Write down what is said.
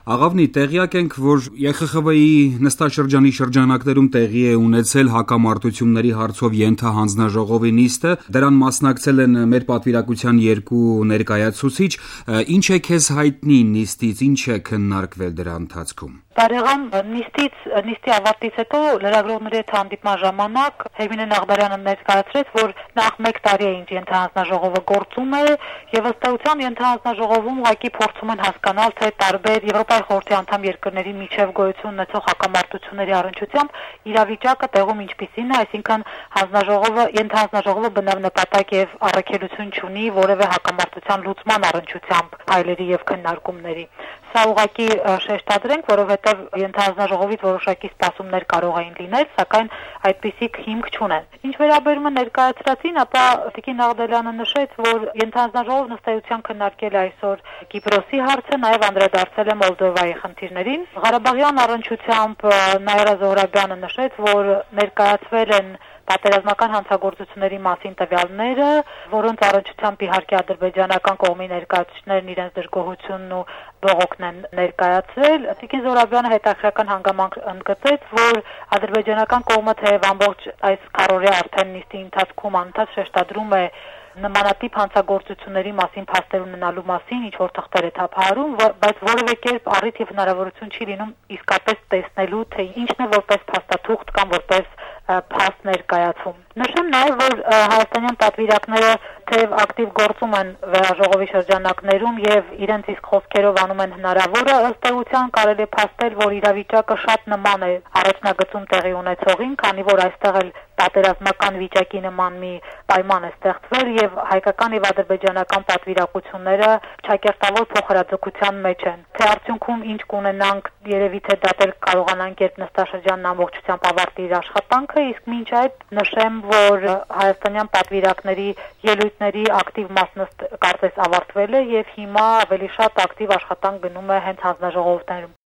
Աղավնի, տեղյակ ենք, որ ԵԽԽՎ-ի նստաշրջանի շրջանակներում տեղի է ունեցել հակամարտությունների հարցով ենթահանձնաժողովի նիստը, դրան մասնակցել են մեր պատվիրակության երկու ներկայացուցիչ, ինչ է քեզ հայտնի նիստից, ինչ է քննարկվել դրա ընթացքում։ Բարեղան, նիստի ավարտից հետո լրագրողների հետ հանդիպման ժամանակ Հերմինե Նաղդարյանը ներկայացրեց, որ նախ 1 տարի է ինչ ենթահանձնաժողովը գործում է եւ ըստ էության ենթահանձնաժողովում ուղղակի փորձում են հասկանալ, թե տարբեր Եվրոպայի խորհրդի անդամ երկրների միջև գոյություն ունեցող հակամարտությունների առնչությամբ իրավիճակը տեղում ինչպիսին է, այսինքն ենթահանձնաժողովը բնավ նպատակ եւ առաքելություն չունի որևէ հակամարտության լուծման առնչությամբ այլերի եւ քննարկումների։ Սա ուղղակի շեշտադրենք, որովհետև ենթահանձնաժողովից որոշակի սպասումներ կարող էին լինել, սակայն այդպիսիք հիմք չունեն։ Ինչ վերաբերում է ներկայացրածին, ապա Տիկին Նաղդարյանը նշեց, որ ենթահանձնաժողովն ըստ էության քննարկել է այսօր Կիպրոսի հարցը, նաև անդրադարձել է Մոլդովայի խնդիրներին։ Ղարաբաղյան առնչությամբ Նաիրա Զոհրաբյանը նշեց, որ ներկայացվել են պատերազմական հանցագործությունների մասին տվյալները, որոնց առնչությամբ իհարկե ադրբեջանական կողմի ներկայացուցիչներն իրենց դժգոհությունն ու բողոքն են ներկայացրել։ Տիկին Զոհրաբյանը հետաքրքրական հանգամանք ընդգծեց, որ ադրբեջանական կողմը թեև ամբողջ այս քառօրյա արդեն նիստի ընթացքում անընդհատ շեշտադրում է նմանատիպ հանցագործությունների մասին փաստեր ունենալու մասին, ինչ որ թղթեր է թափահարում, բայց որևէ կերպ առիթ եւ հնարավորություն չի լինում իսկապես տեսնելու, թե ինչն է որպես փաստաթուղթ կամ որպես փաստ ներկայացում։ Նշեմ նաև, որ հայաստանյան պատվիրակները թեև ակտիվ գործում են վերաժողովի շրջանակներում եւ իրենց իսկ խոսքերով անում են հնարավորը, ըստ էության կարելի է փաստել, որ իրավիճակը շատ նման է առաջնագծում տեղի ունեցողին, քանի որ այստեղ էլ պատերազմական վիճակի նման մի պայման է ստեղծվել եւ հայկական եւ ադրբեջանական պատվիրակությունները ճակերտավոր փոխհրաձգության մեջ են։ Թե արդյունքում ինչ կունենանք, երևի թե դա էլ կարողանանք երբ նստաշրջանն ամբողջությամբ ավարտի իր աշխատանքը, իսկ մինչ այդ նշեմ, որ հայաստանյան պատվիրակների ելույթների ակտիվ մասն կարծես ավարտվել է եւ հիմա ավելի շատ ակտիվ աշխատանք գնում է հենց հանձնաժողովներում։